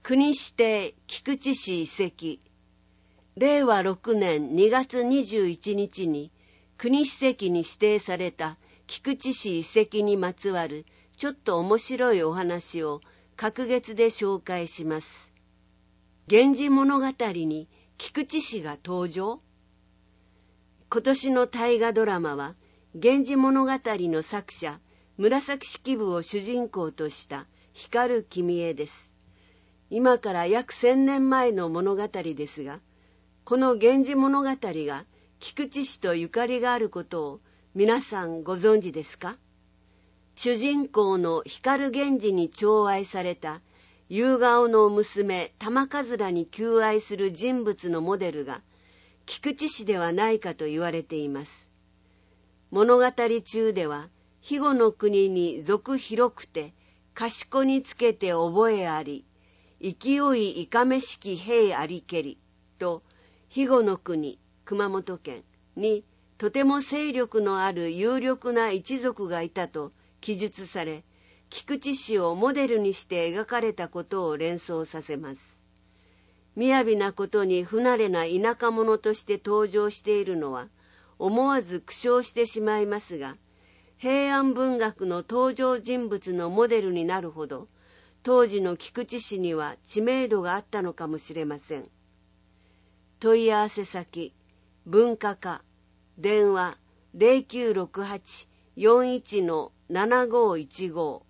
国指定菊池市遺跡。令和6年2月21日に国史跡に指定された菊池市遺跡にまつわるちょっと面白いお話を隔月で紹介します。源氏物語に菊池市が登場。今年の大河ドラマは源氏物語の作者紫式部を主人公とした光る君へです。今から約1000年前の物語ですが、この源氏物語が菊池市とゆかりがあることを皆さんご存知ですか？主人公の光源氏に寵愛された夕顔の娘玉鬘に求愛する人物のモデルが菊池市ではないかと言われています。物語中では肥後の国に族広くて賢につけて覚えあり、勢いいかめしき兵ありけりと肥後の国熊本県にとても勢力のある有力な一族がいたと記述され、菊池市をモデルにして描かれたことを連想させます。雅なことに不慣れな田舎者として登場しているのは思わず苦笑してしまいますが、平安文学の登場人物のモデルになるほど当時の菊池市には知名度があったのかもしれません。問い合わせ先、文化課、電話 0968-41-7515